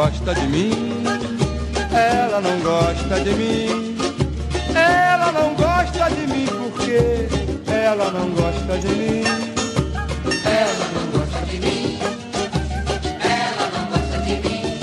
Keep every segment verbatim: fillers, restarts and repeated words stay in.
gosta de mim, ela não gosta de mim, ela não gosta de mim porque ela não gosta de mim, ela não gosta de mim, ela não gosta de mim,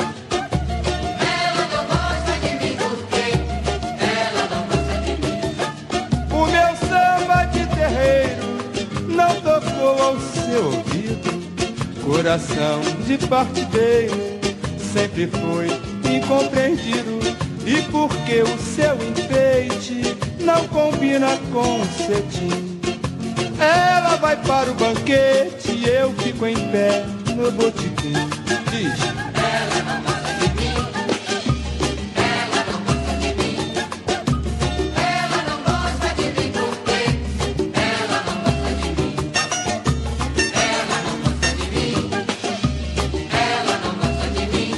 ela não gosta de mim porque ela não gosta de mim. O meu samba de terreiro não tocou ao seu ouvido, coração de partideiro sempre foi incompreendido. E porque o seu enfeite não combina com o cetim, ela vai para o banquete e eu fico em pé no botequim. Diz: ela não gosta de mim, ela não gosta de mim, ela não gosta de mim porque ela não gosta de mim, ela não gosta de mim, ela não gosta de mim,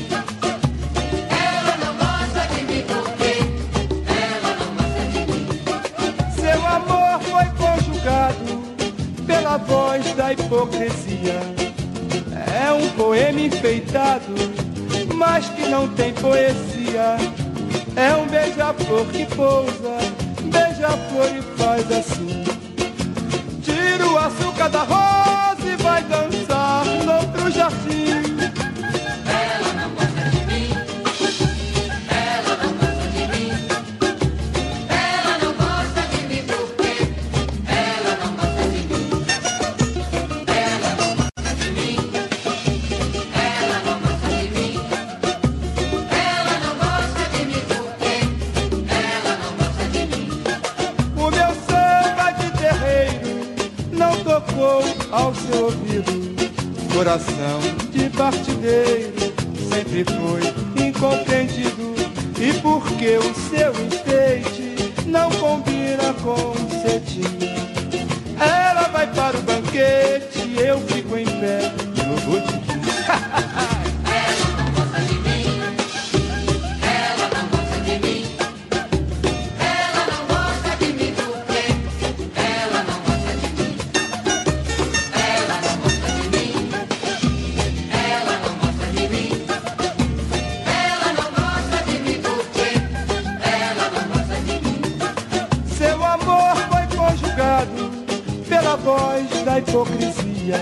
ela não gosta de mim porque ela não gosta de mim. Seu amor foi conjugado pela voz da hipocrisia. É um poema enfeitado, mas que não tem poesia. É um beija-flor que pousa, beija-flor e faz assim. Tira o açúcar da rosa e vai dançar noutro jardim. Ela não gosta de mim, ela não gosta de mim, ela não gosta de mim porque ela não gosta de mim, ela não gosta de mim, ela não gosta de mim, ela não gosta de mim porque ela não gosta de mim. O meu samba de terreiro não tocou ao seu ouvido, coração de partideiro sempre foi incompreendido. E porque o seu enfeite não combina com o cetim, ela vai para o banquete e eu fico em pé no botequim. Ela não gosta de mim, ela não gosta de mim, ela não gosta de mim porque ela não gosta de mim, ela não gosta de mim, ela não gosta de mim, ela não gosta de mim porque ela não gosta de mim. Seu amor foi conjugado pela voz da hipocrisia.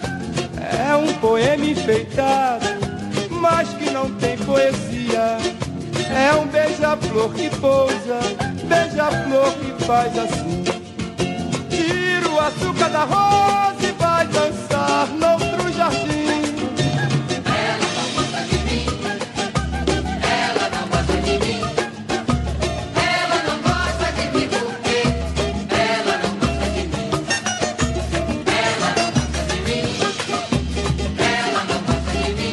É um poema enfeitado, mas que não tem poesia. É um beija-flor que pousa, beija-flor que faz assim. Tira o açúcar da rosa e vai dançar noutro jardim. Ela não gosta de mim, ela não gosta de mim, ela não gosta de mim porque ela não gosta de mim, ela não gosta de mim, ela não gosta de mim,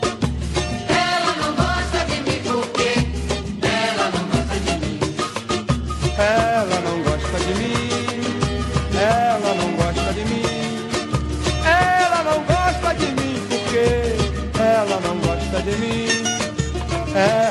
ela não gosta de mim porque ela não gosta de mim, ela não gosta de mim, ela não gosta de mim, ela não gosta de mim porque ela não gosta de mim.